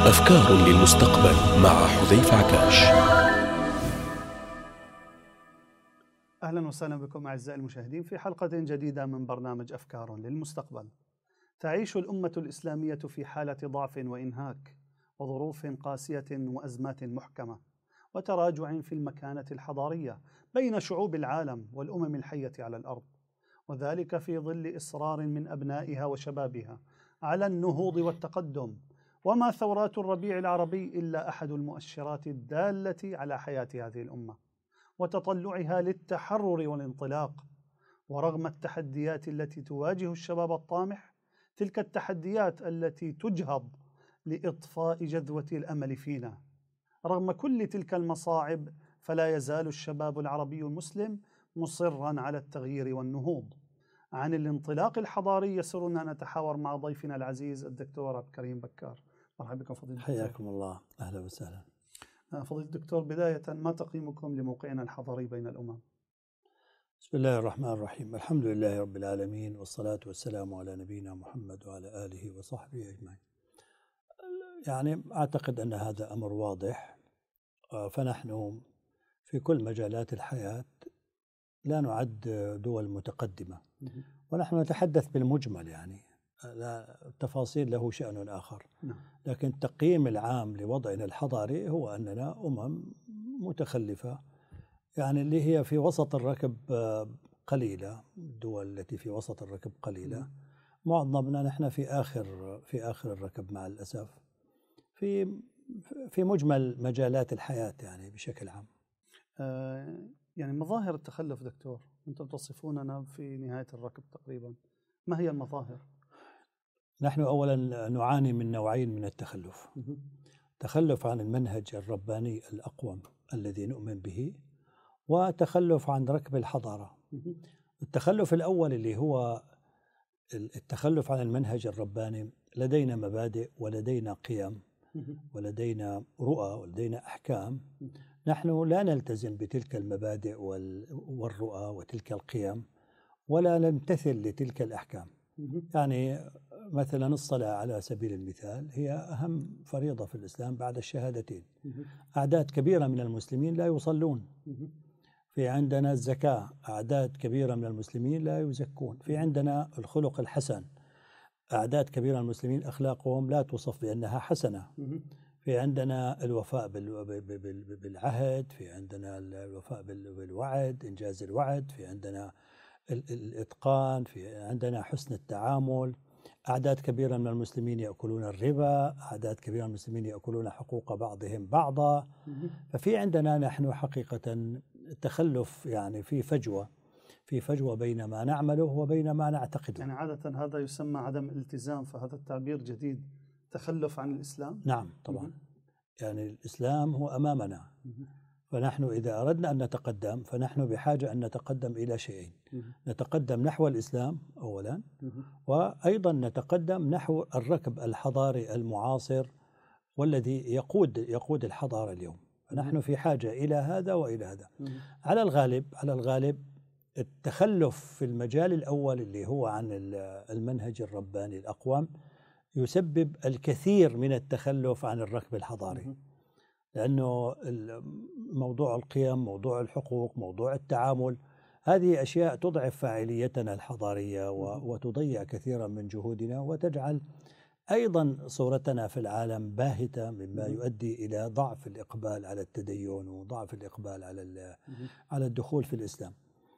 أفكار للمستقبل مع حذيفة عكاش. أهلا وسهلا بكم أعزائي المشاهدين في حلقة جديدة من برنامج أفكار للمستقبل. تعيش الأمة الإسلامية في حالة ضعف وإنهاك وظروف قاسية وأزمات محكمة وتراجع في المكانة الحضارية بين شعوب العالم والأمم الحية على الأرض، وذلك في ظل إصرار من أبنائها وشبابها على النهوض والتقدم. وما ثورات الربيع العربي إلا أحد المؤشرات الدالة على حياة هذه الأمة وتطلعها للتحرر والانطلاق. ورغم التحديات التي تواجه الشباب الطامح، تلك التحديات التي تجهض لإطفاء جذوة الأمل فينا، رغم كل تلك المصاعب فلا يزال الشباب العربي المسلم مصرا على التغيير والنهوض. عن الانطلاق الحضاري يسرنا أن نتحاور مع ضيفنا العزيز الدكتور عبد الكريم بكار. مرحبا بكم فضيلة الدكتور. حياكم الله، أهلا وسهلا. فضيلة الدكتور، بداية ما تقييمكم لموقعنا الحضاري بين الأمم؟ بسم الله الرحمن الرحيم، الحمد لله رب العالمين، والصلاة والسلام على نبينا محمد وعلى آله وصحبه أجمعين. يعني أعتقد أن هذا أمر واضح، فنحن في كل مجالات الحياة لا نعد دول متقدمة، ونحن نتحدث بالمجمل، يعني التفاصيل له شأن آخر. لكن التقييم العام لوضعنا الحضاري هو أننا أمم متخلفة، يعني اللي هي في وسط الركب قليلة، الدول التي في وسط الركب قليلة، معظمنا نحن في آخر الركب مع الأسف في مجمل مجالات الحياة يعني بشكل عام. يعني مظاهر التخلف دكتور، أنتم تصفوننا في نهاية الركب تقريبا، ما هي المظاهر؟ نحن أولا نعاني من نوعين من التخلف: تخلف عن المنهج الرباني الأقوم الذي نؤمن به، وتخلف عن ركب الحضارة. التخلف الأول اللي هو التخلف عن المنهج الرباني، لدينا مبادئ ولدينا قيم ولدينا رؤى ولدينا أحكام، نحن لا نلتزم بتلك المبادئ والرؤى وتلك القيم ولا نمتثل لتلك الأحكام. يعني مثلا الصلاة على سبيل المثال هي أهم فريضة في الإسلام بعد الشهادتين. أعداد كبيرة من المسلمين لا يصلون. في عندنا الزكاة، أعداد كبيرة من المسلمين لا يزكون. في عندنا الخلق الحسن، أعداد كبيرة من المسلمين أخلاقهم لا توصف بأنها حسنة. في عندنا الوفاء بالعهد، في عندنا الوفاء بالوعد، إنجاز الوعد، في عندنا الإتقان، في عندنا حسن التعامل. أعداد كبيرة من المسلمين يأكلون الربا، أعداد كبيرة من المسلمين يأكلون حقوق بعضهم بعضا. ففي عندنا نحن حقيقة تخلف، يعني في فجوة بين ما نعمله وبين ما نعتقده. يعني عادة هذا يسمى عدم التزام، فهذا التعبير جديد، تخلف عن الإسلام. نعم طبعا. يعني الإسلام هو أمامنا، فنحن إذا أردنا أن نتقدم فنحن بحاجة أن نتقدم إلى شيئين: نتقدم نحو الإسلام أولا، وأيضا نتقدم نحو الركب الحضاري المعاصر والذي يقود الحضارة اليوم. فنحن في حاجة إلى هذا وإلى هذا. على الغالب التخلف في المجال الأول اللي هو عن المنهج الرباني الأقوم يسبب الكثير من التخلف عن الركب الحضاري، لأنه موضوع القيم، موضوع الحقوق، موضوع التعامل، هذه أشياء تضعف فاعليتنا الحضارية وتضيع كثيرا من جهودنا، وتجعل أيضا صورتنا في العالم باهتة، مما يؤدي إلى ضعف الإقبال على التدين وضعف الإقبال على الدخول في الإسلام.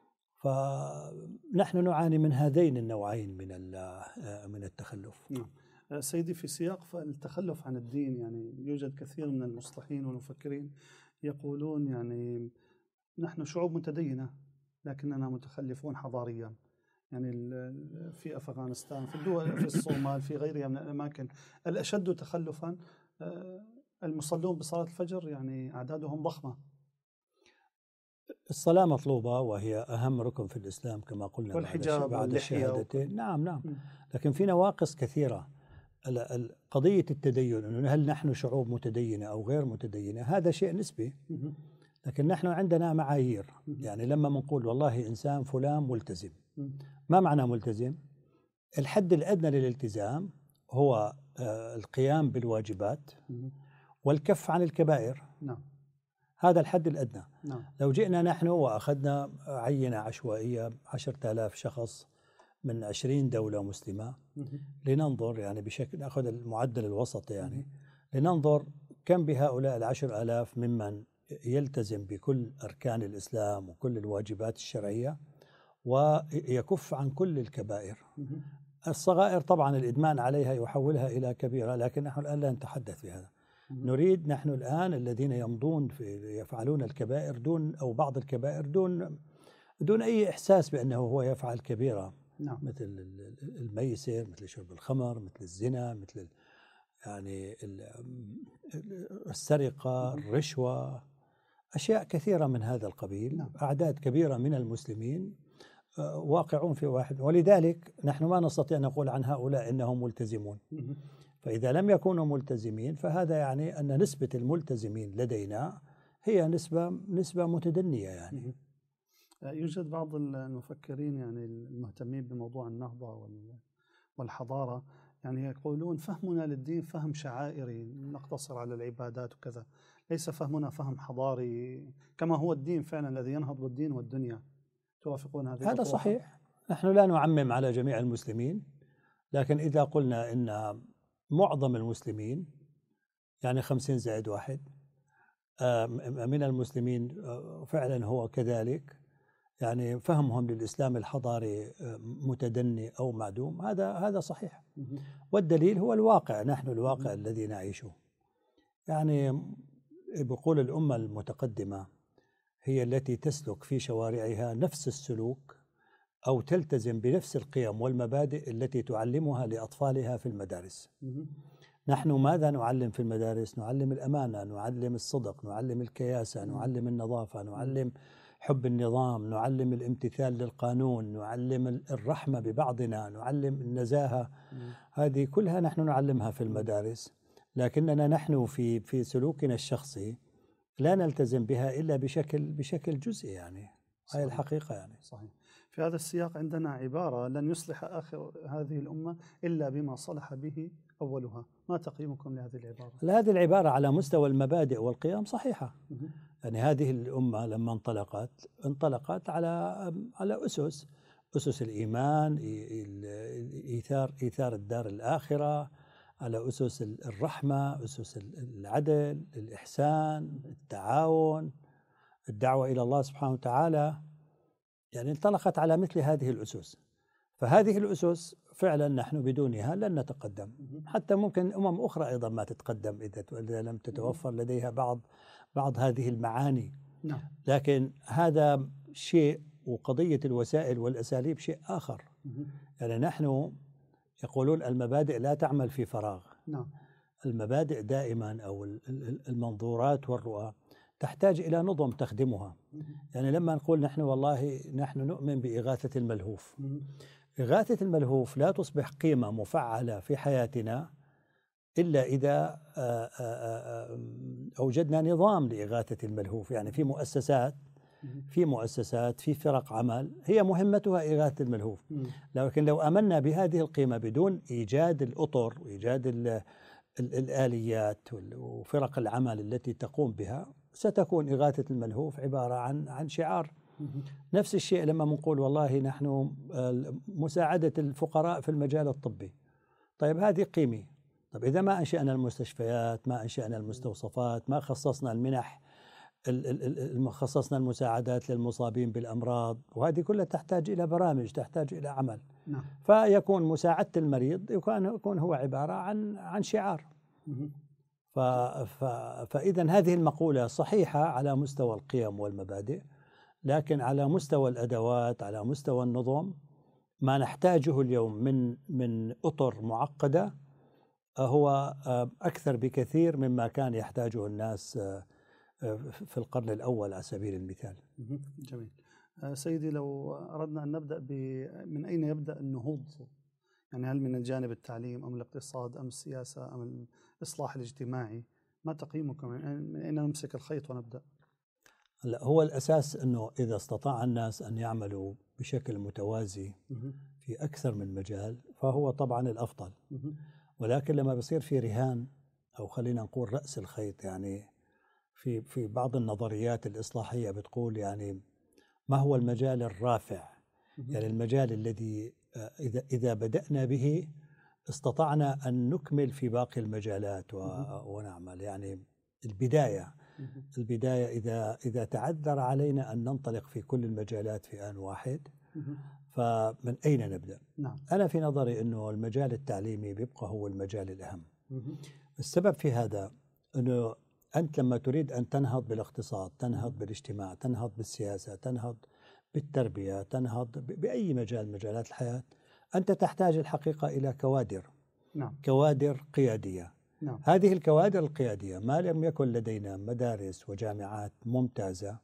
فنحن نعاني من هذين النوعين من التخلف. سيدي، في سياق التخلف عن الدين، يعني يوجد كثير من المصلحين والمفكرين يقولون يعني نحن شعوب متدينة لكننا متخلفون حضاريا. يعني في أفغانستان، في الدول، في الصومال، في غيرها من الأماكن الأشد تخلفا المصلون بصلاة الفجر يعني أعدادهم ضخمة. الصلاة مطلوبة وهي أهم ركن في الإسلام كما قلنا، والحجاب بعد الشهادتين. نعم. لكن في نواقص كثيرة. قضية التدين، أنه هل نحن شعوب متدينة أو غير متدينة، هذا شيء نسبي، لكن نحن عندنا معايير. يعني لما نقول والله إنسان فلان ملتزم، ما معنى ملتزم؟ الحد الأدنى للالتزام هو القيام بالواجبات والكف عن الكبائر. نعم. هذا الحد الأدنى. نعم. لو جئنا نحن وأخذنا عينة عشوائية 10,000 شخص من 20 دولة مسلمة لننظر يعني بشكل، نأخذ المعدل الوسط يعني لننظر كم بهؤلاء 10,000 ممن يلتزم بكل أركان الإسلام وكل الواجبات الشرعية ويكف عن كل الكبائر. الصغائر طبعا الإدمان عليها يحولها إلى كبيرة، لكن نحن الآن لا نتحدث في هذا. نريد نحن الآن الذين يمضون يفعلون الكبائر دون أو بعض الكبائر دون أي إحساس بأنه هو يفعل كبيرة. نعم. مثل الميسر، مثل شرب الخمر، مثل الزنا، مثل يعني السرقة، الرشوة، أشياء كثيرة من هذا القبيل. نعم. أعداد كبيرة من المسلمين واقعون في واحد، ولذلك نحن ما نستطيع أن نقول عن هؤلاء إنهم ملتزمون. فإذا لم يكونوا ملتزمين فهذا يعني أن نسبة الملتزمين لدينا هي نسبة متدنية يعني. يوجد بعض المفكرين يعني المهتمين بموضوع النهضة والحضارة يعني يقولون فهمنا للدين فهم شعائري نقتصر على العبادات وكذا، ليس فهمنا فهم حضاري كما هو الدين فعلا الذي ينهض بالدين والدنيا. توافقون هذه هذا صحيح. نحن لا نعمم على جميع المسلمين، لكن إذا قلنا إن معظم المسلمين يعني 50+1 من المسلمين فعلا هو كذلك، يعني فهمهم للإسلام الحضاري متدني أو معدوم، هذا صحيح. والدليل هو الواقع، نحن الواقع الذي نعيشه. يعني بقول الأمة المتقدمة هي التي تسلك في شوارعها نفس السلوك أو تلتزم بنفس القيم والمبادئ التي تعلمها لأطفالها في المدارس. نحن ماذا نعلم في المدارس؟ نعلم الأمانة، نعلم الصدق، نعلم الكياسة، نعلم النظافة، نعلم حب النظام، نعلم الامتثال للقانون، نعلم الرحمة ببعضنا، نعلم النزاهة. هذه كلها نحن نعلمها في المدارس، لكننا نحن في سلوكنا الشخصي لا نلتزم بها إلا بشكل جزئي يعني. هاي الحقيقة يعني. صحيح. في هذا السياق عندنا عبارة: لن يصلح آخر هذه الأمة إلا بما صلح به أولها. ما تقييمكم لهذه العبارة؟ هذه العبارة على مستوى المبادئ والقيم صحيحة. يعني هذه الأمة لما انطلقت على أسس الإيمان، إيثار الدار الآخرة، على أسس الرحمة، أسس العدل، الإحسان، التعاون، الدعوة إلى الله سبحانه وتعالى. يعني انطلقت على مثل هذه الأسس. فهذه الأسس فعلا نحن بدونها لن نتقدم. حتى ممكن أمم أخرى أيضا ما تتقدم إذا لم تتوفر لديها بعض هذه المعاني. نعم. لكن هذا شيء، وقضية الوسائل والأساليب شيء آخر. يعني نحن يقولون المبادئ لا تعمل في فراغ. نعم. المبادئ دائما أو المنظورات والرؤى تحتاج إلى نظم تخدمها. يعني لما نقول نحن والله نحن نؤمن بإغاثة الملهوف، إغاثة الملهوف لا تصبح قيمة مفعلة في حياتنا إلا إذا أوجدنا نظام لإغاثة الملهوف. يعني في مؤسسات في فرق عمل هي مهمتها إغاثة الملهوف. لكن لو آمنا بهذه القيمة بدون إيجاد الأطر وإيجاد الآليات وفرق العمل التي تقوم بها، ستكون إغاثة الملهوف عبارة عن شعار. نفس الشيء لما نقول والله نحن مساعدة الفقراء في المجال الطبي، طيب هذه قيمة. طيب إذا ما أنشأنا المستشفيات، ما أنشأنا المستوصفات، ما خصصنا المنح، خصصنا المساعدات للمصابين بالأمراض، وهذه كلها تحتاج إلى برامج، تحتاج إلى عمل. نعم. فيكون مساعدة المريض يكون هو عبارة عن شعار. فإذا هذه المقولة صحيحة على مستوى القيم والمبادئ، لكن على مستوى الأدوات، على مستوى النظم، ما نحتاجه اليوم من أطر معقدة هو أكثر بكثير مما كان يحتاجه الناس في القرن الأول على سبيل المثال. جميل. سيدي، لو أردنا أن نبدأ من أين يبدأ النهوض؟ يعني هل من الجانب التعليم أم الاقتصاد أم السياسة أم الإصلاح الاجتماعي؟ ما تقييمكم؟ من أين نمسك الخيط ونبدأ؟ لا، هو الأساس أنه إذا استطاع الناس أن يعملوا بشكل متوازي في أكثر من مجال فهو طبعا الأفضل. ولكن لما بيصير في رهان أو خلينا نقول رأس الخيط، يعني في بعض النظريات الإصلاحية بتقول يعني ما هو المجال الرافع، يعني المجال الذي إذا بدأنا به استطعنا أن نكمل في باقي المجالات ونعمل، يعني البداية إذا تعذر علينا أن ننطلق في كل المجالات في آن واحد، فمن أين نبدأ؟ نعم. أنا في نظري أنه المجال التعليمي بيبقى هو المجال الأهم. السبب في هذا أنه أنت لما تريد أن تنهض بالاقتصاد، تنهض بالاجتماع، تنهض بالسياسة، تنهض بالتربية، تنهض بأي مجال من مجالات الحياة، أنت تحتاج الحقيقة إلى كوادر. نعم. كوادر قيادية. نعم. هذه الكوادر القيادية ما لم يكن لدينا مدارس وجامعات ممتازة،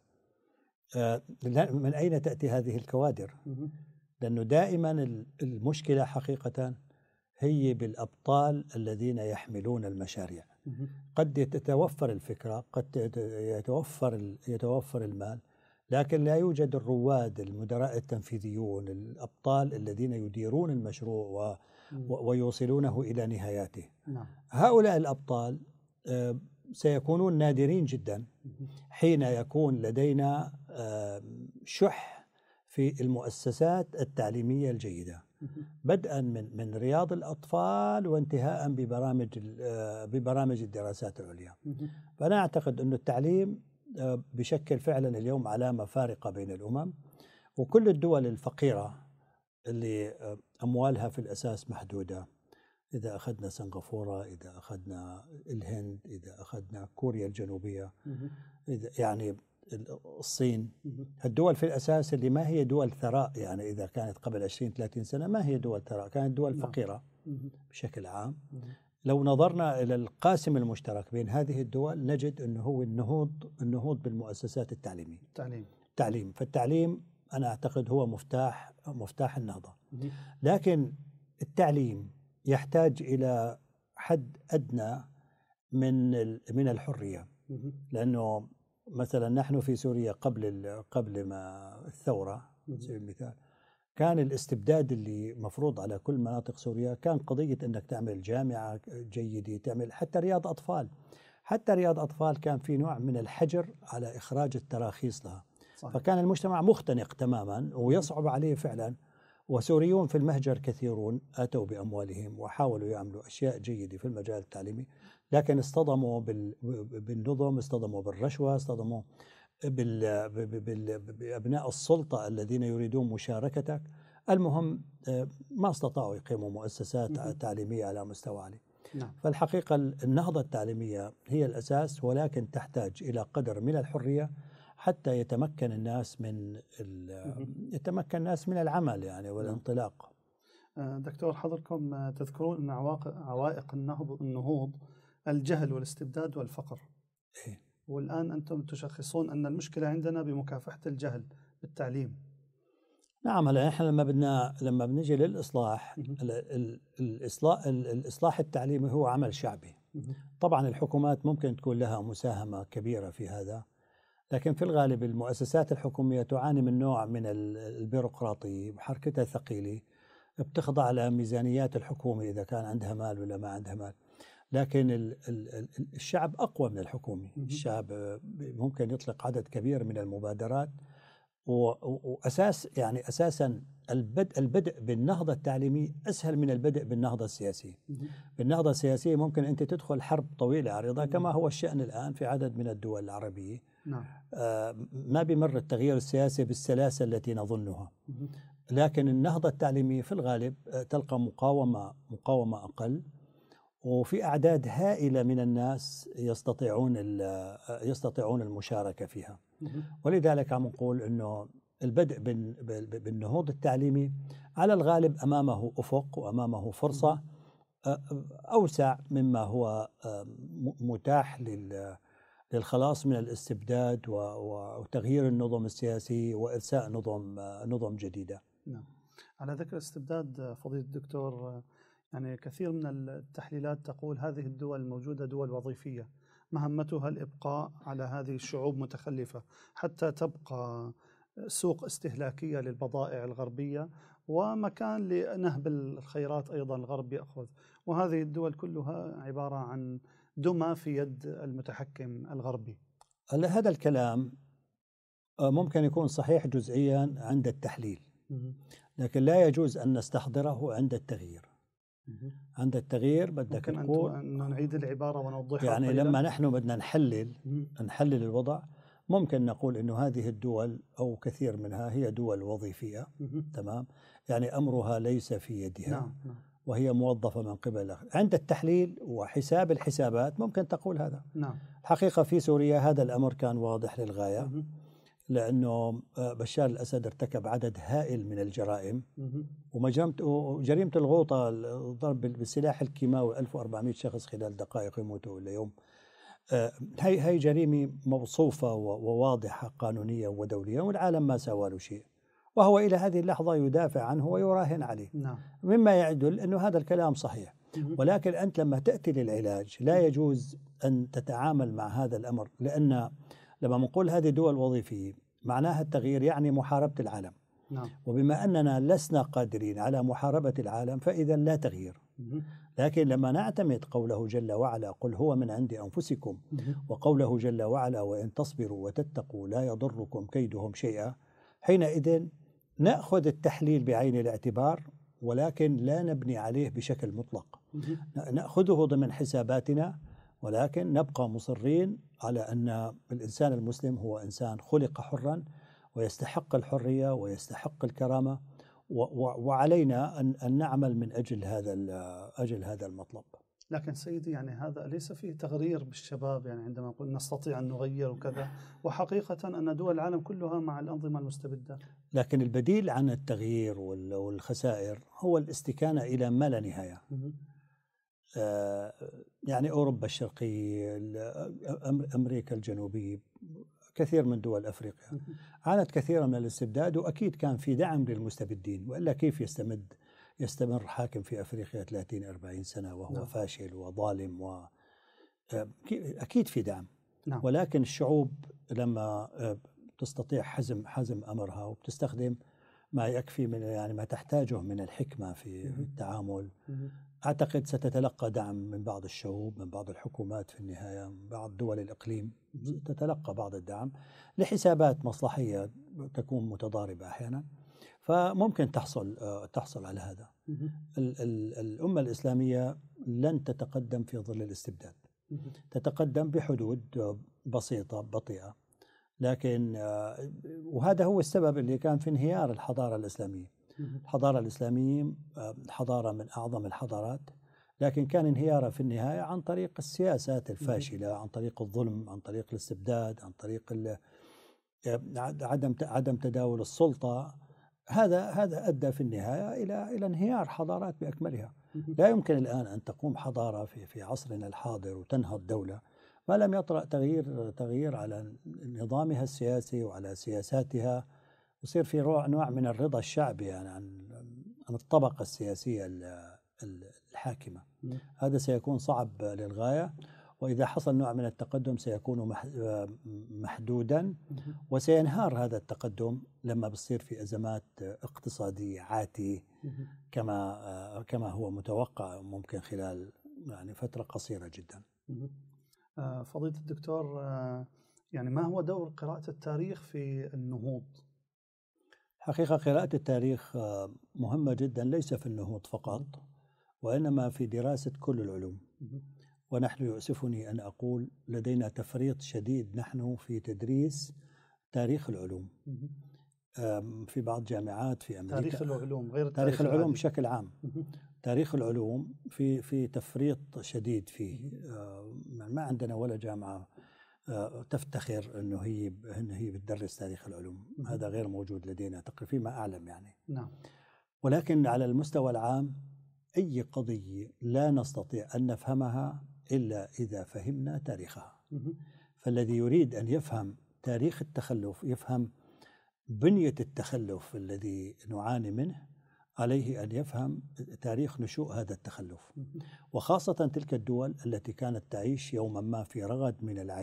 من أين تأتي هذه الكوادر؟ لأنه دائما المشكلة حقيقة هي بالأبطال الذين يحملون المشاريع. قد تتوفر الفكرة، قد يتوفر المال، لكن لا يوجد الرواد، المدراء التنفيذيون، الأبطال الذين يديرون المشروع ويوصلونه إلى نهاياته. نعم. هؤلاء الأبطال سيكونون نادرين جدا حين يكون لدينا شح في المؤسسات التعليمية الجيدة، بدءا من رياض الأطفال وانتهاء ببرامج الدراسات العليا. فأنا أعتقد أن التعليم بشكل فعلا اليوم علامة فارقة بين الأمم، وكل الدول الفقيرة اللي أموالها في الأساس محدودة، إذا أخذنا سنغافورة، إذا أخذنا الهند، إذا أخذنا كوريا الجنوبية، إذا يعني الصين، الدول في الأساس اللي ما هي دول ثراء، يعني إذا كانت قبل 20-30 سنة ما هي دول ثراء، كانت دول فقيرة بشكل عام. لو نظرنا إلى القاسم المشترك بين هذه الدول نجد أنه هو النهوض بالمؤسسات التعليمية. التعليم. فالتعليم أنا أعتقد هو مفتاح النهضة. لكن التعليم يحتاج إلى حد أدنى من الحرية، لأنه مثلا نحن في سوريا قبل ما الثورة على سبيل المثال، كان الاستبداد اللي مفروض على كل مناطق سوريا كان قضية أنك تعمل جامعة جيدة، تعمل حتى رياض أطفال كان في نوع من الحجر على إخراج التراخيص لها. صحيح. فكان المجتمع مختنق تماما ويصعب عليه فعلا، وسوريون في المهجر كثيرون آتوا بأموالهم وحاولوا يعملوا أشياء جيدة في المجال التعليمي، لكن اصطدموا بالنظم، اصطدموا بالرشوة، اصطدموا بأبناء السلطة الذين يريدون مشاركتك. المهم ما استطاعوا يقيموا مؤسسات تعليمية على مستوى عالي. نعم. فالحقيقة النهضة التعليمية هي الأساس، ولكن تحتاج إلى قدر من الحرية حتى يتمكن الناس من العمل يعني والانطلاق. دكتور، حضركم تذكرون أن عوائق النهوض الجهل والاستبداد والفقر. إيه؟ والآن أنتم تشخصون أن المشكلة عندنا بمكافحة الجهل بالتعليم. نعم. هلا نحن لما بنجي للإصلاح، الإصلاح التعليمي هو عمل شعبي. طبعا الحكومات ممكن تكون لها مساهمة كبيرة في هذا، لكن في الغالب المؤسسات الحكومية تعاني من نوع من البيروقراطية وحركتها ثقيلة، بتخضع لميزانيات الحكومة إذا كان عندها مال ولا ما عندها مال. لكن الشعب أقوى من الحكومة. الشعب ممكن يطلق عدد كبير من المبادرات، أساسا البدء بالنهضة التعليمية أسهل من البدء بالنهضة السياسية. بالنهضة السياسية ممكن أنت تدخل حرب طويلة عريضة كما هو الشأن الآن في عدد من الدول العربية. نعم. ما بمر التغيير السياسي بالسلاسة التي نظنها، لكن النهضة التعليمية في الغالب تلقى مقاومة أقل، وفي أعداد هائلة من الناس يستطيعون المشاركة فيها. ولذلك عم نقول أنه البدء بالنهوض التعليمي على الغالب أمامه أفق وأمامه فرصة أوسع مما هو متاح للخلاص من الاستبداد وتغيير النظم السياسي وإرساء نظم جديدة. نعم. على ذكر الاستبداد فضيلة الدكتور، يعني كثير من التحليلات تقول هذه الدول الموجودة دول وظيفية مهمتها الإبقاء على هذه الشعوب متخلفة حتى تبقى سوق استهلاكية للبضائع الغربية، ومكان لنهب الخيرات أيضا الغرب يأخذ، وهذه الدول كلها عبارة عن دمى في يد المتحكم الغربي. هذا الكلام ممكن يكون صحيح جزئيا عند التحليل، لكن لا يجوز أن نستحضره عند التغيير. عند التغيير بدك تقول أن نعيد العبارة ونوضحها يعني قليلا. لما نحن بدنا نحلل الوضع، ممكن نقول إنه هذه الدول أو كثير منها هي دول وظيفية، تمام، يعني أمرها ليس في يدها. نعم. وهي موظفة من قبل عند التحليل وحساب الحسابات ممكن تقول هذا. نعم. الحقيقة في سوريا هذا الأمر كان واضح للغاية، لأنه بشار الأسد ارتكب عدد هائل من الجرائم، وجريمة الغوطة، الضرب بالسلاح الكيماوي 1400 شخص خلال دقائق يموتوا ولا يوم. هي جريمة موصوفة وواضحة قانونيا ودوليا، والعالم ما سوى له شيء، وهو إلى هذه اللحظة يدافع عنه ويراهن عليه. نعم. مما يدل أنه هذا الكلام صحيح. ولكن أنت لما تأتي للعلاج لا يجوز أن تتعامل مع هذا الأمر، لأن لما نقول هذه دول وظيفية معناها التغيير يعني محاربة العالم. نعم. وبما أننا لسنا قادرين على محاربة العالم فإذا لا تغيير. لكن لما نعتمد قوله جل وعلا قل هو من عند أنفسكم، وقوله جل وعلا وإن تصبروا وتتقوا لا يضركم كيدهم شيئا، حينئذ نأخذ التحليل بعين الاعتبار، ولكن لا نبني عليه بشكل مطلق. نأخذه ضمن حساباتنا، ولكن نبقى مصرين على أن الإنسان المسلم هو إنسان خلق حرا ويستحق الحرية ويستحق الكرامة، وعلينا أن نعمل من أجل هذا المطلب. لكن سيدي يعني هذا ليس فيه تغرير بالشباب، يعني عندما نقول نستطيع أن نغير وكذا، وحقيقة أن دول العالم كلها مع الأنظمة المستبدة. لكن البديل عن التغيير والخسائر هو الاستكانة إلى ما لا نهاية. يعني أوروبا الشرقية، أمريكا الجنوبية، كثير من دول أفريقيا عانت كثيرا من الاستبداد، وأكيد كان في دعم للمستبدين، وإلا كيف يستمر حاكم في أفريقيا 30-40 سنة وهو فاشل وظالم، أكيد في دعم. ولكن الشعوب لما تستطيع حزم أمرها وبتستخدم ما يكفي من يعني ما تحتاجه من الحكمة في التعامل، أعتقد ستتلقى دعم من بعض الشعوب، من بعض الحكومات، في النهاية من بعض دول الإقليم تتلقى بعض الدعم لحسابات مصلحية تكون متضاربة أحيانا، فممكن تحصل على هذا. الأمة الإسلامية لن تتقدم في ظل الاستبداد، تتقدم بحدود بسيطة بطيئة، لكن وهذا هو السبب اللي كان في انهيار الحضارة الإسلامية. الحضارة الإسلامية حضارة من أعظم الحضارات، لكن كان انهيارها في النهاية عن طريق السياسات الفاشلة، عن طريق الظلم، عن طريق الاستبداد، عن طريق عدم تداول السلطة. هذا أدى في النهاية إلى انهيار حضارات بأكملها. لا يمكن الآن أن تقوم حضارة في عصرنا الحاضر وتنهض دولة ما لم يطرأ تغيير على نظامها السياسي وعلى سياساتها، يصير في نوع من الرضا الشعبي يعني عن الطبقة السياسية الحاكمة. هذا سيكون صعب للغاية، وإذا حصل نوع من التقدم سيكون محدودا، وسينهار هذا التقدم لما بصير في أزمات اقتصادية عاتية كما هو متوقع ممكن خلال يعني فترة قصيرة جدا. فضيلة الدكتور، يعني ما هو دور قراءة التاريخ في النهوض؟ حقيقة قراءة التاريخ مهمة جدا، ليس في النهوض فقط وإنما في دراسة كل العلوم. ونحن يؤسفني أن أقول لدينا تفريط شديد نحن في تدريس تاريخ العلوم في بعض جامعات في أمريكا. تاريخ العلوم غير تاريخ العلوم بشكل عام. تاريخ العلوم في تفريط شديد فيه. ما عندنا ولا جامعة تفتخر أنه هي بتدرس تاريخ العلوم. هذا غير موجود لدينا تقريبا فيما أعلم يعني. نعم. ولكن على المستوى العام أي قضية لا نستطيع أن نفهمها إلا إذا فهمنا تاريخها. فالذي يريد أن يفهم تاريخ التخلف، يفهم بنية التخلف الذي نعاني منه، عليه أن يفهم تاريخ نشوء هذا التخلف، وخاصة تلك الدول التي كانت تعيش يوما ما في رغد من العيش،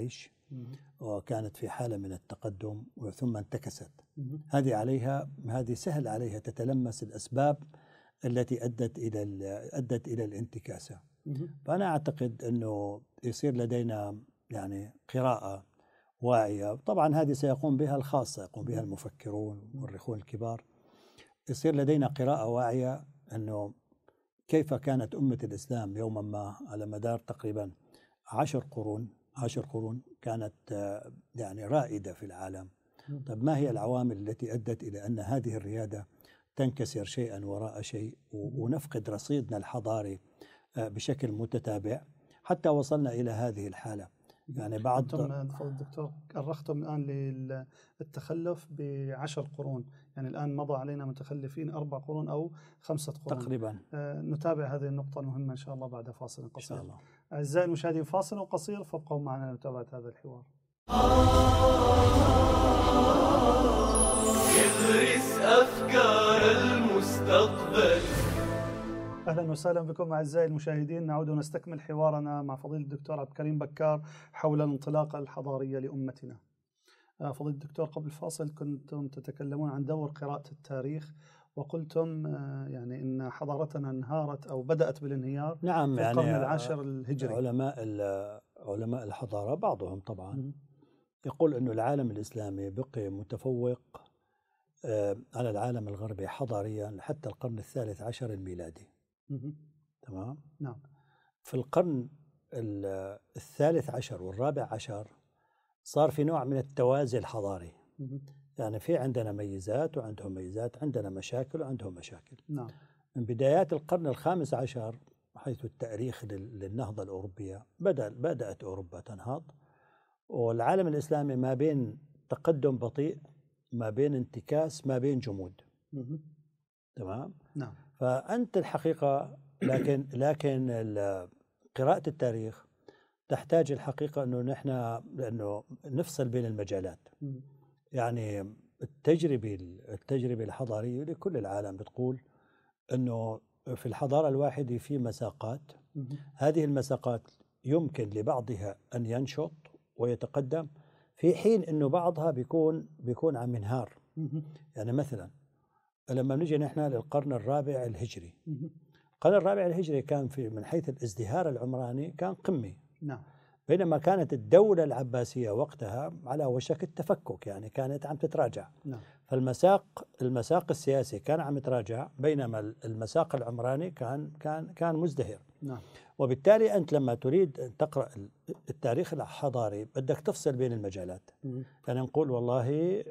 وكانت في حالة من التقدم ثم انتكست. هذه سهل عليها تتلمس الأسباب التي أدت إلى الانتكاسة. فأنا أعتقد أنه يصير لدينا يعني قراءة واعية، طبعا هذه سيقوم بها الخاصة، يقوم بها المفكرون والمؤرخون الكبار. يصير لدينا قراءة واعية أنه كيف كانت أمة الإسلام يوما ما على مدار تقريبا 10 قرون كانت يعني رائدة في العالم. طيب ما هي العوامل التي أدت إلى أن هذه الريادة تنكسر شيئا وراء شيء ونفقد رصيدنا الحضاري بشكل متتابع حتى وصلنا إلى هذه الحالة؟ يعني بعض الدكتور أرختم الآن للتخلف ب10 قرون، يعني الآن مضى علينا متخلفين 4 قرون أو 5 قرون تقريبا. نتابع هذه النقطة المهمة إن شاء الله بعد فاصل قصير. إن شاء الله. أعزائي المشاهدين، فاصل قصير، فابقوا معنا لمتابعة هذا الحوار. يغرس أفكار المستقبل. أهلا وسهلا بكم أعزائي المشاهدين، نعود ونستكمل حوارنا مع فضيلة الدكتور عبد الكريم بكار حول الانطلاقة الحضارية لأمتنا. فضيلة الدكتور، قبل الفاصل كنتم تتكلمون عن دور قراءة التاريخ، وقلتم يعني إن حضارتنا انهارت أو بدأت بالانهيار في القرن العاشر الهجري. علماء الحضارة بعضهم طبعا يقول أنه العالم الإسلامي بقي متفوق على العالم الغربي حضاريا حتى القرن ال13 الميلادي. تمام؟ نعم. في القرن ال13 وال14 صار في نوع من التوازي الحضاري. يعني في عندنا ميزات وعندهم ميزات، عندنا مشاكل وعندهم مشاكل. نعم. من بدايات القرن ال15 حيث التاريخ للنهضة الأوروبية بدأت أوروبا تنهض، والعالم الإسلامي ما بين تقدم بطيء، ما بين انتكاس، ما بين جمود. تمام؟ نعم. فأنت الحقيقة لكن قراءة التاريخ تحتاج الحقيقة أنه لأنه نفصل بين المجالات. يعني التجربة الحضارية لكل العالم بتقول أنه في الحضارة الواحدة في مساقات، هذه المساقات يمكن لبعضها أن ينشط ويتقدم، في حين أنه بعضها بيكون عم ينهار. يعني مثلا لما نجي نحن للقرن الرابع الهجري، القرن الرابع الهجري كان من حيث الازدهار العمراني كان قمي. نعم. بينما كانت الدولة العباسية وقتها على وشك التفكك، يعني كانت عم تتراجع. نعم. فالمساق السياسي كان عم يتراجع، بينما المساق العمراني كان مزدهر. نعم. وبالتالي أنت لما تريد أن تقرأ التاريخ الحضاري بدك تفصل بين المجالات. يعني نقول والله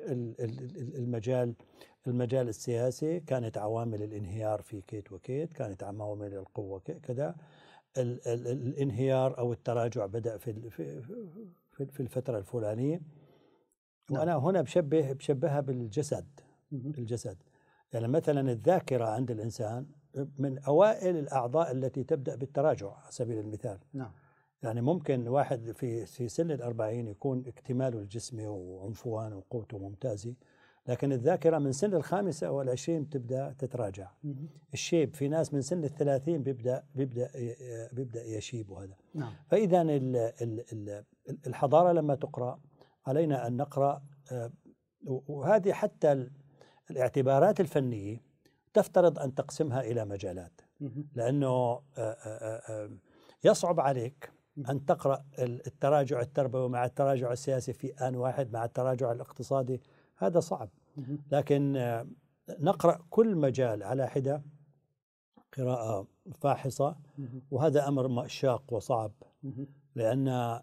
المجال السياسي كانت عوامل الانهيار في كيت وكيت، كانت عوامل القوة كذا، الانهيار أو التراجع بدأ في الفترة الفلانية. وأنا هنا بشبهها بالجسد. يعني مثلا الذاكرة عند الإنسان من أوائل الأعضاء التي تبدأ بالتراجع على سبيل المثال. نعم. يعني ممكن واحد في سن 40 يكون اكتماله الجسمي وعنفوان وقوته ممتازة، لكن الذاكرة من سن 25 أو 20 تبدأ تتراجع. الشيب في ناس من سن 30 بيبدأ يشيب، وهذا. نعم. فإذا الحضارة لما تقرأ علينا أن نقرأ، وهذه حتى الاعتبارات الفنية تفترض أن تقسمها إلى مجالات، لأنه يصعب عليك أن تقرأ التراجع التربوي مع التراجع السياسي في آن واحد مع التراجع الاقتصادي، هذا صعب. لكن نقرأ كل مجال على حدة قراءة فاحصة، وهذا أمر شاق وصعب، لأن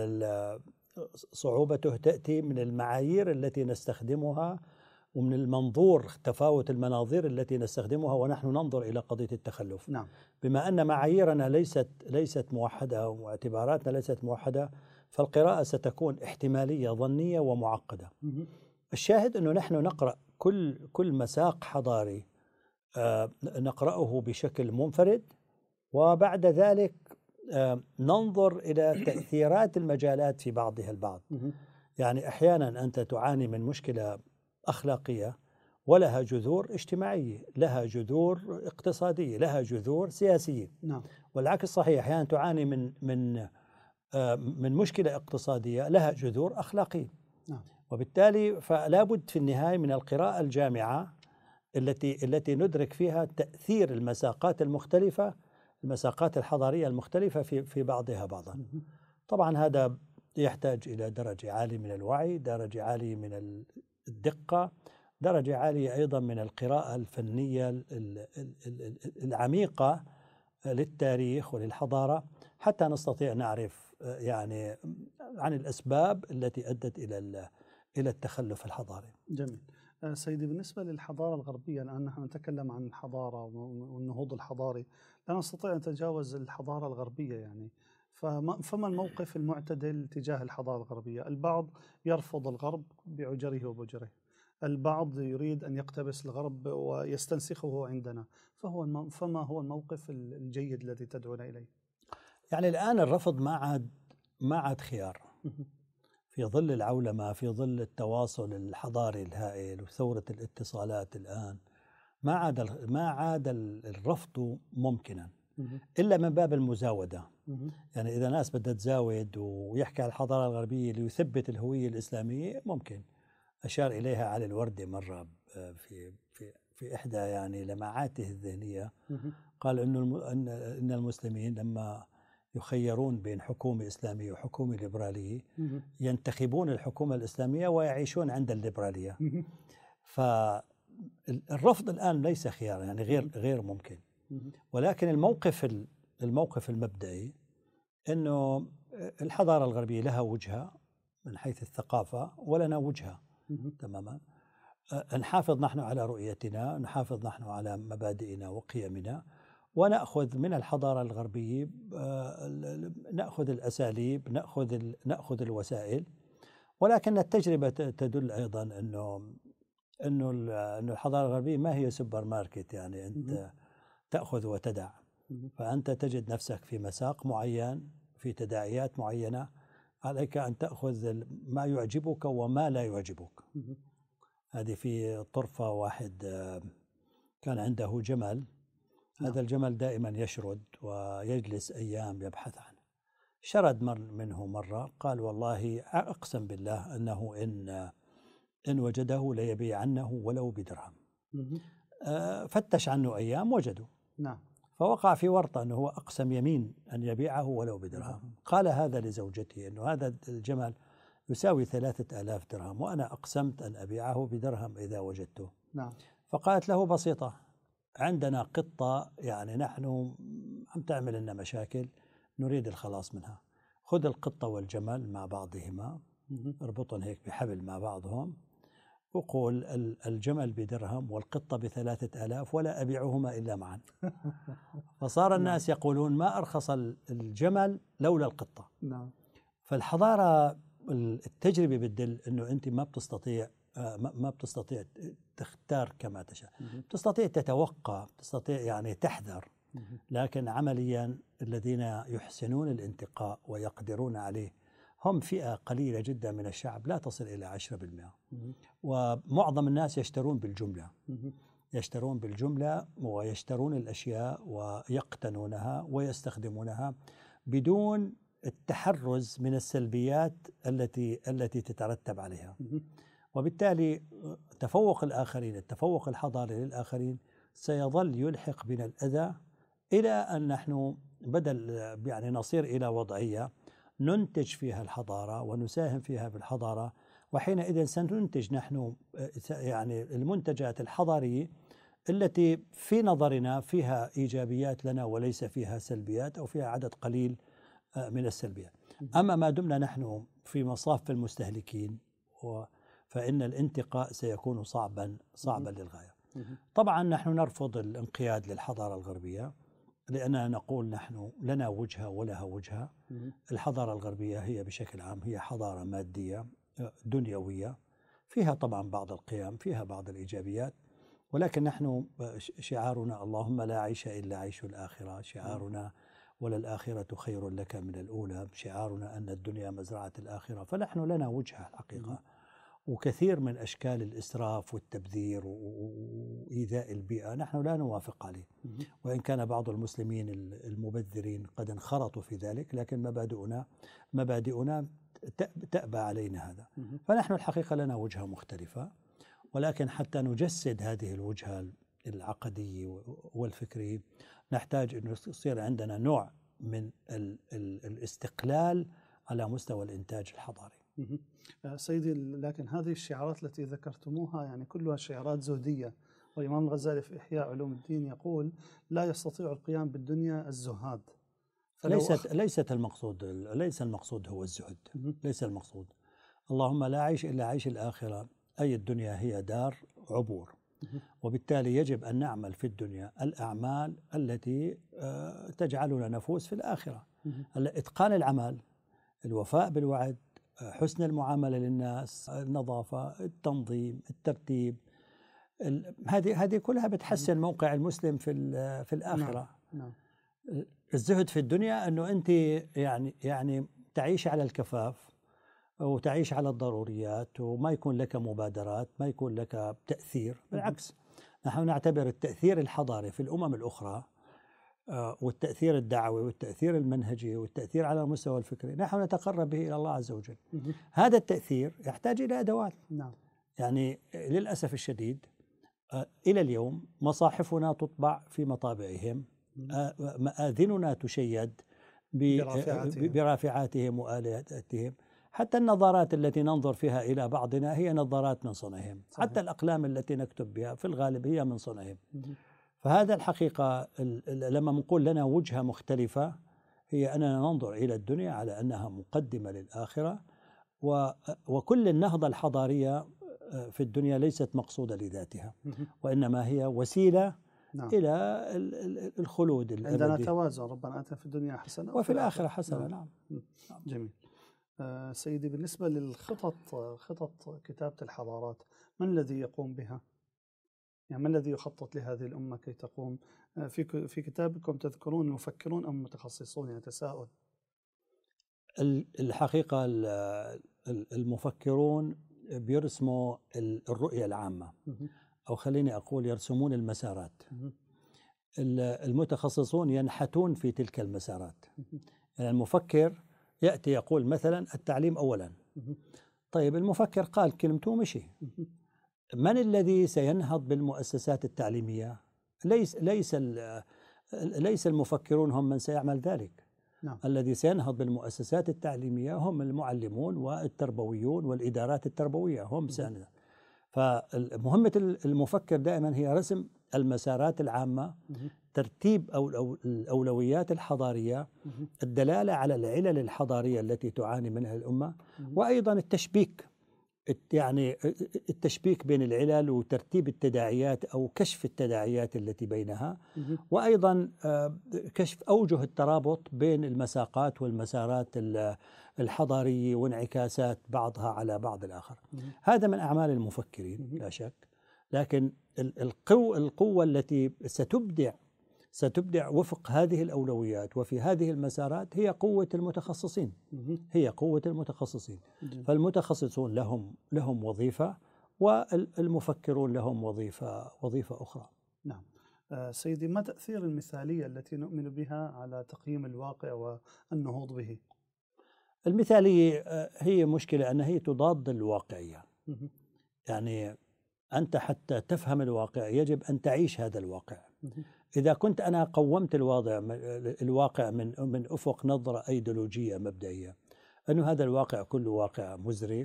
صعوبته تأتي من المعايير التي نستخدمها ومن المنظور، تفاوت المناظير التي نستخدمها ونحن ننظر إلى قضية التخلف. نعم. بما أن معاييرنا ليست موحدة واعتباراتنا ليست موحدة، فالقراءة ستكون احتمالية ظنية ومعقدة. الشاهد أنه نحن نقرأ كل مساق حضاري نقرأه بشكل منفرد، وبعد ذلك ننظر إلى تأثيرات المجالات في بعضها البعض. يعني أحيانا أنت تعاني من مشكلة أخلاقية ولها جذور اجتماعية، لها جذور اقتصادية، لها جذور سياسية. نعم. والعكس صحيح، أحيانا تعاني من من مشكلة اقتصادية لها جذور أخلاقية. نعم. وبالتالي فلا بد في النهاية من القراءة الجامعة التي ندرك فيها تأثير المساقات المختلفة، المساقات الحضارية المختلفة في بعضها بعضا. طبعا هذا يحتاج إلى درجة عالية من الوعي، درجة عالية من الدقة، درجة عالية أيضا من القراءة الفنية العميقة للتاريخ وللحضارة، حتى نستطيع نعرف يعني عن الأسباب التي أدت إلى التخلف الحضاري. جميل. سيدي، بالنسبة للحضارة الغربية، الآن نحن نتكلم عن الحضارة والنهوض الحضاري، لا نستطيع أن نتجاوز الحضارة الغربية يعني. فما الموقف المعتدل تجاه الحضارة الغربية؟ البعض يرفض الغرب بعجره وبجره، البعض يريد أن يقتبس الغرب ويستنسخه عندنا، فما هو الموقف الجيد الذي تدعون إليه؟ يعني الآن الرفض ما عاد خيار في ظل العولمة، في ظل التواصل الحضاري الهائل وثورة الاتصالات. الآن ما عاد الرفض ممكنا إلا من باب المزاودة. يعني إذا ناس بدها تزاود ويحكي عن الحضارة الغربية ليثبت الهوية الإسلامية ممكن. أشار إليها علي الوردي مرة في إحدى يعني لمعاته الذهنية، قال إن المسلمين لما يخيرون بين حكومة إسلامية وحكومة ليبرالية ينتخبون الحكومة الإسلامية ويعيشون عند الليبرالية. فالرفض الآن ليس خيار، يعني غير ممكن. ولكن الموقف المبدئي أنه الحضارة الغربية لها وجهة من حيث الثقافة ولنا وجهة تماما. نحافظ نحن على رؤيتنا، نحافظ نحن على مبادئنا وقيمنا، ونأخذ من الحضارة الغربية نأخذ الأساليب، نأخذ الوسائل. ولكن التجربة تدل أيضا أنه الحضارة الغربية ما هي سوبر ماركت، يعني أنت تأخذ وتدع. فأنت تجد نفسك في مساق معين، في تداعيات معينة، عليك أن تأخذ ما يعجبك وما لا يعجبك. هذه في طرفة واحد كان عنده جمل، هذا الجمل دائما يشرد ويجلس أيام يبحث عنه. شرد منه مرة، قال والله أقسم بالله أنه إن وجده ليبيعنه ولو بدرهم. فتش عنه أيام وجده. نعم. فوقع في ورطة أنه هو أقسم يمين أن يبيعه ولو بدرهم. قال هذا لزوجته أنه هذا الجمل يساوي 3000 درهم وأنا أقسمت أن أبيعه بدرهم إذا وجدته. نعم. فقالت له بسيطة، عندنا قطة يعني نحن عم تعمل لنا مشاكل نريد الخلاص منها. خذ القطة والجمل مع بعضهما، اربطهم هيك بحبل مع بعضهم، وقول الجمل بدرهم والقطة ب3000 ولا أبيعهما إلا معا. فصار الناس يقولون ما أرخص الجمل لولا القطة. نعم. فالحضارة التجربة بتدل أنه أنت ما بتستطيع تختار كما تشاء، تستطيع تتوقع، تستطيع يعني تحذر، لكن عمليا الذين يحسنون الانتقاء ويقدرون عليه هم فئة قليلة جدا من الشعب لا تصل إلى 10%. ومعظم الناس يشترون بالجملة ويشترون الأشياء ويقتنونها ويستخدمونها بدون التحرز من السلبيات التي تترتب عليها. وبالتالي تفوق الآخرين، التفوق الحضاري للآخرين سيظل يلحق بنا الأذى إلى أن نحن بدل يعني نصير إلى وضعية ننتج فيها الحضارة ونساهم فيها بالحضارة، وحينئذ سننتج نحن يعني المنتجات الحضارية التي في نظرنا فيها إيجابيات لنا وليس فيها سلبيات أو فيها عدد قليل من السلبيات. أما ما دمنا نحن في مصاف المستهلكين فإن الانتقاء سيكون صعبا للغاية. طبعا نحن نرفض الانقياد للحضارة الغربية لأننا نقول نحن لنا وجهة ولها وجهة. الحضارة الغربية هي بشكل عام هي حضارة مادية دنيوية، فيها طبعا بعض القيم، فيها بعض الإيجابيات، ولكن نحن شعارنا اللهم لا عيش إلا عيش الآخرة، شعارنا وللآخرة خير لك من الأولى، شعارنا أن الدنيا مزرعة الآخرة. فنحن لنا وجهة الحقيقة، وكثير من أشكال الإسراف والتبذير وإيذاء البيئة نحن لا نوافق عليه، وإن كان بعض المسلمين المبذرين قد انخرطوا في ذلك، لكن مبادئنا تأبى علينا هذا. فنحن الحقيقة لنا وجهة مختلفة، ولكن حتى نجسد هذه الوجهة العقدية والفكرية نحتاج أن يصير عندنا نوع من الاستقلال على مستوى الإنتاج الحضاري. سيدي، لكن هذه الشعارات التي ذكرتموها يعني كلها شعارات زهدية، والإمام الغزالي في إحياء علوم الدين يقول لا يستطيع القيام بالدنيا الزهاد. ليس المقصود هو الزهد، ليس المقصود. اللهم لا عيش إلا عيش الآخرة، أي الدنيا هي دار عبور، وبالتالي يجب أن نعمل في الدنيا الأعمال التي تجعلنا نفوز في الآخرة. إتقان العمل، الوفاء بالوعد، حسن المعاملة للناس، النظافة، التنظيم، الترتيب، هذه كلها بتحسن موقع المسلم في الآخرة. نعم. الزهد في الدنيا أنه أنت يعني تعيش على الكفاف وتعيش على الضروريات، وما يكون لك مبادرات، ما يكون لك تأثير. بالعكس، نحن نعتبر التأثير الحضاري في الأمم الأخرى والتأثير الدعوي والتأثير المنهجي والتأثير على المستوى الفكري نحن نتقرب به إلى الله عز وجل. هذا التأثير يحتاج إلى أدوات. نعم. يعني للأسف الشديد إلى اليوم مصاحفنا تطبع في مطابعهم، مآذننا تشيد برافعاتهم وآلاتهم، حتى النظارات التي ننظر فيها إلى بعضنا هي نظارات من صنعهم. صحيح. حتى الأقلام التي نكتب بها في الغالب هي من صنعهم. فهذا الحقيقة لما نقول لنا وجهة مختلفة هي أننا ننظر إلى الدنيا على أنها مقدمة للآخرة، وكل النهضة الحضارية في الدنيا ليست مقصودة لذاتها، وإنما هي وسيلة نعم. إلى الخلود الأبدي. عندنا توازن، ربنا آتنا في الدنيا حسنة وفي الآخرة حسنة. نعم. جميل. سيدي، بالنسبة خطط كتابة الحضارات، من الذي يقوم بها؟ يعني ما الذي يخطط لهذه الأمة كي تقوم؟ في كتابكم تذكرون المفكرون أم المتخصصون؟ يعني تساؤل. الحقيقة المفكرون بيرسموا الرؤية العامة، أو خليني أقول يرسمون المسارات. المتخصصون ينحتون في تلك المسارات. يعني المفكر يأتي يقول مثلا التعليم أولا. طيب المفكر قال كلمته مشي. من الذي سينهض بالمؤسسات التعليمية؟ ليس المفكرون هم من سيعمل ذلك. نعم. الذي سينهض بالمؤسسات التعليمية هم المعلمون والتربويون والإدارات التربوية، هم سينهض. فمهمة المفكر دائما هي رسم المسارات العامة، ترتيب الأولويات الحضارية، الدلالة على العلل الحضارية التي تعاني منها الأمة، وأيضا التشبيك، يعني التشبيك بين العلل وترتيب التداعيات أو كشف التداعيات التي بينها، وأيضا كشف أوجه الترابط بين المساقات والمسارات الحضارية وانعكاسات بعضها على بعض الآخر. هذا من أعمال المفكرين لا شك، لكن القوة التي ستبدع وفق هذه الأولويات وفي هذه المسارات هي قوة المتخصصين. هي قوة المتخصصين. فالمتخصصون لهم وظيفة، والمفكرون لهم وظيفة أخرى. نعم. سيدي، ما تأثير المثالية التي نؤمن بها على تقييم الواقع والنهوض به؟ المثالية هي مشكلة أنها هي تضاد الواقعية. يعني أنت حتى تفهم الواقع يجب أن تعيش هذا الواقع. إذا كنت أنا قومت الواقع من أفق نظرة أيديولوجية مبدئية أنه هذا الواقع كله واقع مزري،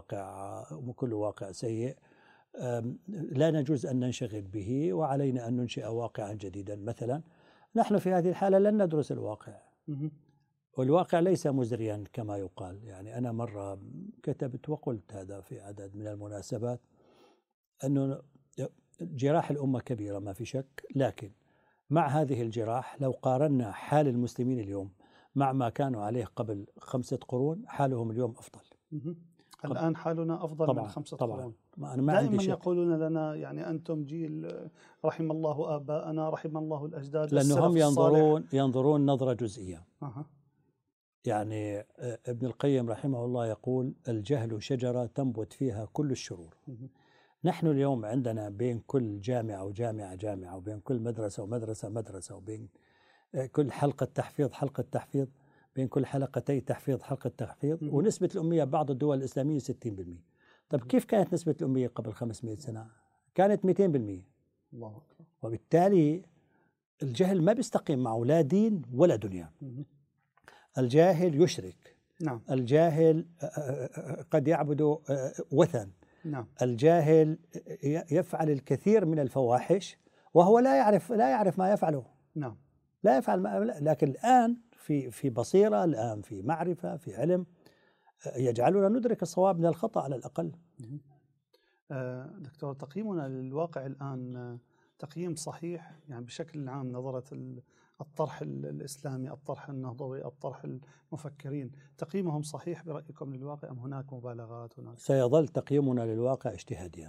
كله واقع سيء، لا نجوز أن ننشغل به، وعلينا أن ننشئ واقعا جديدا. مثلا نحن في هذه الحالة لن ندرس الواقع، والواقع ليس مزريا كما يقال. يعني أنا مرة كتبت وقلت هذا في عدد من المناسبات، أنه جراح الأمة كبيرة ما في شك، لكن مع هذه الجراح لو قارنا حال المسلمين اليوم مع ما كانوا عليه قبل 5 قرون، حالهم اليوم أفضل. الآن حالنا أفضل طبعاً من 5 طبعاً. قرون. أنا ما دائما عندي شك. يقولون لنا يعني أنتم جيل رحم الله آباءنا، رحم الله الأجداد، لأنهم ينظرون نظرة جزئية. يعني ابن القيم رحمه الله يقول: الجهل شجرة تنبت فيها كل الشرور. نحن اليوم عندنا بين كل جامعة وجامعة جامعة، وبين كل مدرسة ومدرسة مدرسة، وبين كل حلقة تحفيظ حلقة تحفيظ، بين كل حلقتي تحفيظ حلقة تحفيظ، ونسبة الأمية بعض الدول الإسلامية 60%. طب كيف كانت نسبة الأمية قبل 500 سنة؟ كانت 200%. الله أكبر. وبالتالي الجهل ما بيستقيم معه لا دين ولا دنيا. الجاهل يشرك. نعم. الجاهل قد يعبد وثن. نعم. الجاهل يفعل الكثير من الفواحش وهو لا يعرف ما يفعله. نعم. لا يفعل لكن الآن في بصيرة، الآن في معرفة، في علم يجعلنا ندرك الصواب من الخطأ على الأقل. دكتور، تقييمنا للواقع الآن تقييم صحيح؟ يعني بشكل عام نظرة الطرح الإسلامي، الطرح النهضوي، الطرح المفكرين، تقييمهم صحيح برأيكم للواقع أم هناك مبالغات؟ سيظل تقييمنا للواقع اجتهاديا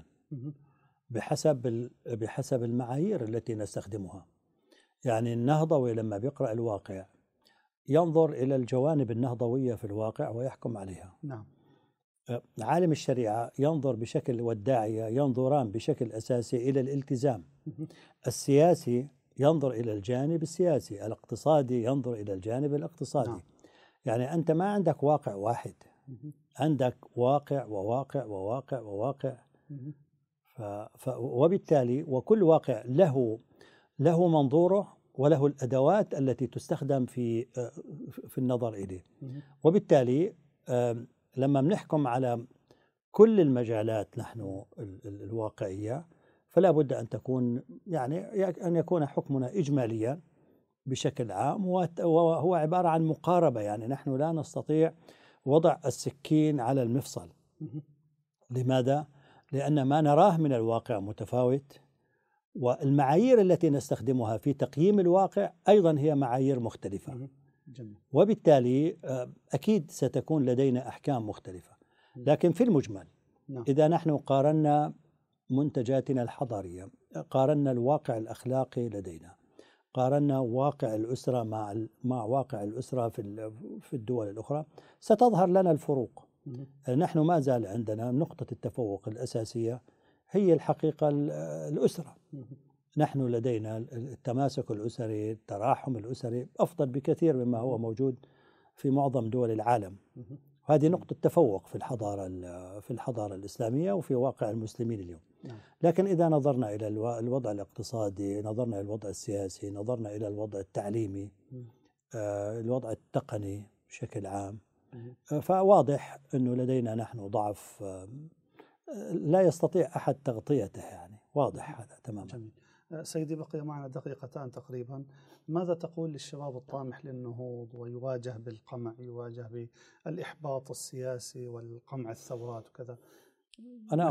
بحسب المعايير التي نستخدمها. يعني النهضوي لما بيقرأ الواقع ينظر إلى الجوانب النهضوية في الواقع ويحكم عليها. نعم. عالم الشريعة ينظر بشكل، والداعية ينظران بشكل أساسي إلى الالتزام. السياسي ينظر إلى الجانب السياسي، الاقتصادي ينظر إلى الجانب الاقتصادي. نعم. يعني أنت ما عندك واقع واحد، عندك واقع وواقع وواقع وواقع. وبالتالي وكل واقع له منظوره وله الأدوات التي تستخدم في النظر إليه. وبالتالي لما بنحكم على كل المجالات نحن الواقعية، فلا بد أن تكون أن يكون حكمنا إجماليا بشكل عام، وهو عبارة عن مقاربة. يعني نحن لا نستطيع وضع السكين على المفصل. لماذا؟ لأن ما نراه من الواقع متفاوت، والمعايير التي نستخدمها في تقييم الواقع أيضا هي معايير مختلفة. وبالتالي أكيد ستكون لدينا أحكام مختلفة. لكن في المجمل إذا نحن قارنا منتجاتنا الحضارية، قارنا الواقع الأخلاقي لدينا، قارنا واقع الأسرة مع واقع الأسرة في الدول الأخرى، ستظهر لنا الفروق. نحن ما زال عندنا نقطة التفوق الأساسية هي الحقيقة الأسرة. نحن لدينا التماسك الأسري، التراحم الأسري أفضل بكثير مما هو موجود في معظم دول العالم. هذه نقطة تفوق في الحضارة الإسلامية وفي واقع المسلمين اليوم. لكن إذا نظرنا إلى الوضع الاقتصادي، نظرنا إلى الوضع السياسي، نظرنا إلى الوضع التعليمي، الوضع التقني بشكل عام، فواضح أنه لدينا نحن ضعف لا يستطيع أحد تغطيته. يعني واضح هذا تماما. جميل. سيدي، بقي معنا دقيقتان تقريبا. ماذا تقول للشباب الطامح للنهوض ويواجه بالقمع، يواجه بالإحباط السياسي والقمع الثورات وكذا؟ أنا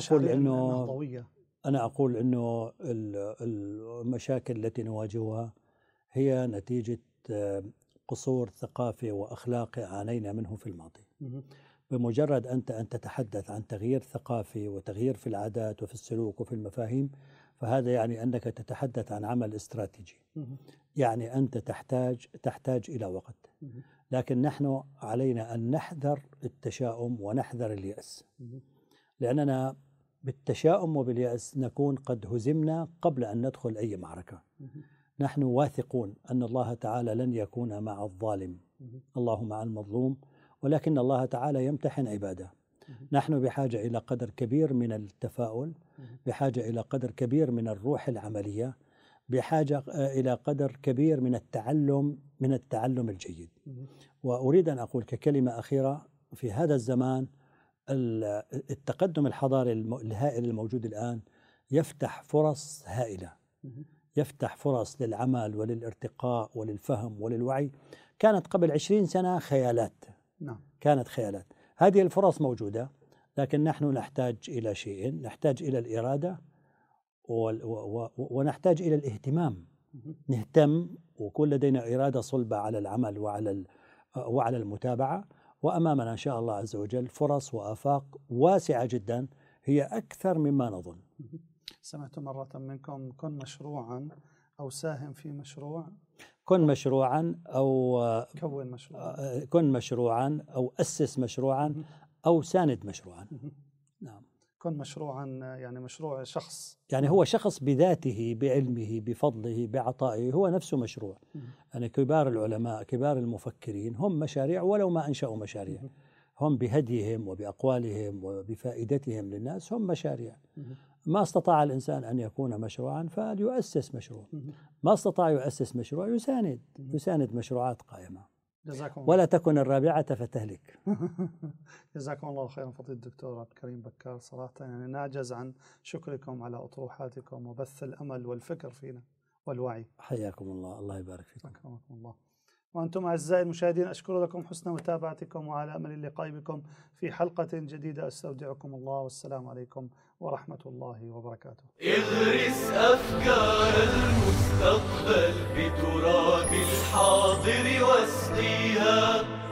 أقول إنه المشاكل التي نواجهها هي نتيجة قصور ثقافي وأخلاقي عانينا منه في الماضي. بمجرد أن تتحدث عن تغيير ثقافي وتغيير في العادات وفي السلوك وفي المفاهيم، فهذا يعني أنك تتحدث عن عمل استراتيجي. يعني أنت تحتاج إلى وقت. لكن نحن علينا أن نحذر التشاؤم ونحذر اليأس، لأننا بالتشاؤم وباليأس نكون قد هزمنا قبل أن ندخل أي معركة. نحن واثقون أن الله تعالى لن يكون مع الظالم، الله مع المظلوم، ولكن الله تعالى يمتحن عباده. نحن بحاجة إلى قدر كبير من التفاؤل، بحاجة إلى قدر كبير من الروح العملية، بحاجة إلى قدر كبير من التعلم الجيد. وأريد أن أقول ككلمة أخيرة، في هذا الزمان التقدم الحضاري الهائل الموجود الآن يفتح فرص هائلة، يفتح فرص للعمل وللارتقاء وللفهم وللوعي. كانت قبل 20 سنة خيالات. كانت خيالات. هذه الفرص موجودة، لكن نحن نحتاج إلى شيء، نحتاج إلى الإرادة ونحتاج إلى الاهتمام. نهتم ويكون لدينا إرادة صلبة على العمل وعلى المتابعة. وأمامنا إن شاء الله عز وجل فرص وآفاق واسعة جدا، هي أكثر مما نظن. سمعت مرة منكم: كن مشروعا أو ساهم في مشروع كن مشروعا أو كن مشروعا أو أسس مشروعا أو ساند مشروعا. نعم. كن مشروعا يعني مشروع شخص، يعني هو شخص بذاته بعلمه بفضله بعطائه هو نفسه مشروع. يعني كبار العلماء كبار المفكرين هم مشاريع ولو ما أنشأوا مشاريع، هم بهديهم وبأقوالهم وبفائدتهم للناس هم مشاريع. ما استطاع الإنسان أن يكون مشروعا فليؤسس مشروع، ما استطاع يؤسس مشروع يساند مشروعات قائمة. ولا تكن الرابعة فتهلك. جزاكم الله خيرا فضيلة الدكتور عبد الكريم بكار. صراحة يعني نعجز عن شكركم على أطروحاتكم وبث الأمل والفكر فينا والوعي. حياكم الله، الله يبارك فيكم. أكرمكم الله. وأنتم أعزائي المشاهدين أشكر لكم حسن متابعتكم وعلى أمل اللقاء بكم في حلقة جديدة. أستودعكم الله والسلام عليكم ورحمة الله وبركاته. اغرس أفكار المستقبل بتراب الحاضر واسقيها